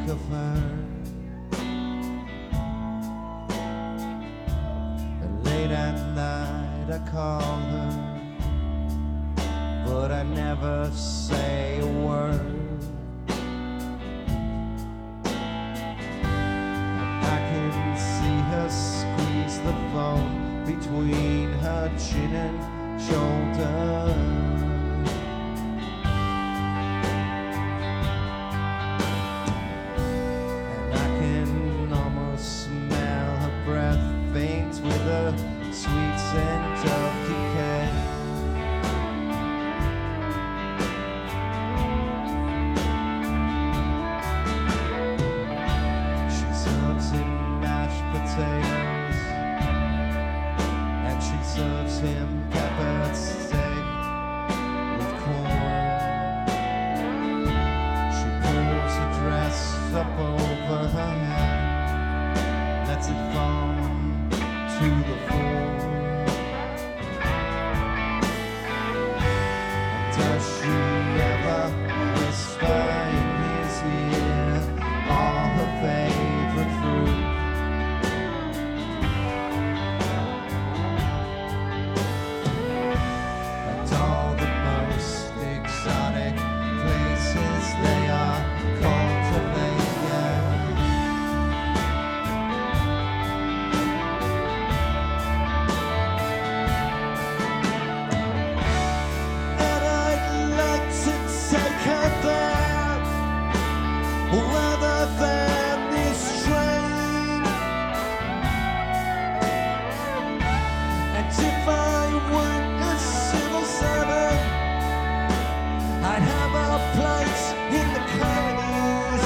of her. And late at night I call her, but I never say a word. I can see her squeeze the phone between her chin and shoulder. Faint with a sweet scent of decay. She serves him mashed potatoes, and she serves him peppered steak with corn. She pulls her dress up over her head, lets it fall to the floor. Does she ever whisper in his ear all her favorite fruit? And all the most exotic places they are cultivated. Rather than this train. And if I weren't a civil servant, I'd have a place in the colonies.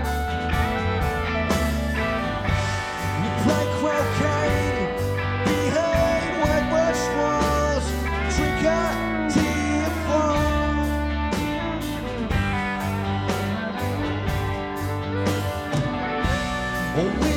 We play croquet behind whitewashed walls, drink our tea and fall. Oh,